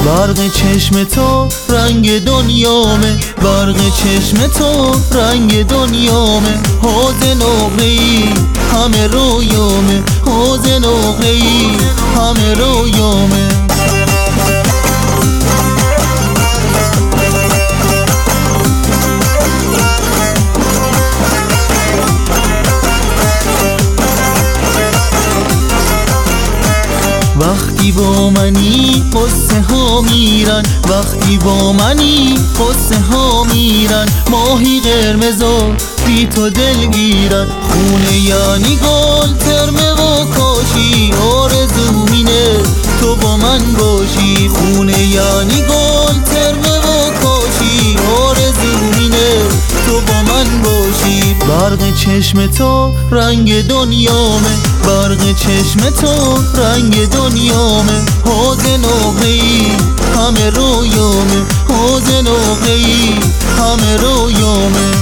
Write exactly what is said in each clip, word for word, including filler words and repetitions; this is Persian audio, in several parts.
برق چشم تو رنگ دنیامه، برق چشم تو رنگ دنیامه. حوض نقره‌ای همه رویامه، حوض نقره‌ای همه رویامه. وقتی با منی قصه ها میرن، وقتی با منی قصه ها میرن. ماهی قرمزا بی تو دلگیرن، خونه یعنی گل ترمه و کاشی. آرزو اینه تو با من باشی، خونه یعنی گل ترمه و کاشی. آرزو اینه تو با من باشی. برق چشم تو رنگ دنیامه، برق چشم تو رنگ دنیامه. حوض نقره‌ای همه رویامه، حوض نقره‌ای همه رویامه.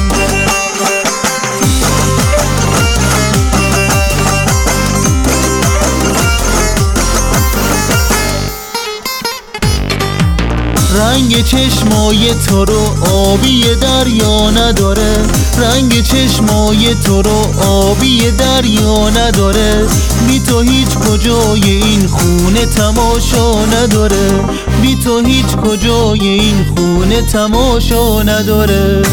رنگ چشمای تو رو آبی دریا نداره، رنگ چشمای تو رو آبی دریا نداره. بی تو هیچ کجای این خونه تماشا نداره، بی تو هیچ کجای این خونه تماشا نداره.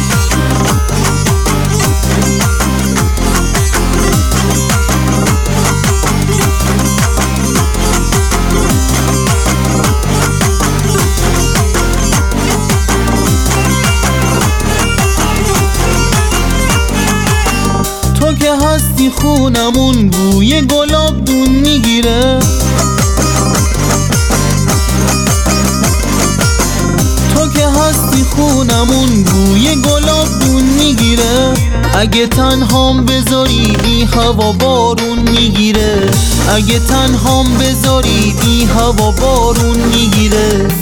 تو که هستی خونمون بوی گلاب دون میگیره، تو که هستی خونمون بوی گلاب دون میگیره. اگه تنهام بذاری این هوا بارون میگیره، اگه تنهام بذاری این هوا بارون میگیره.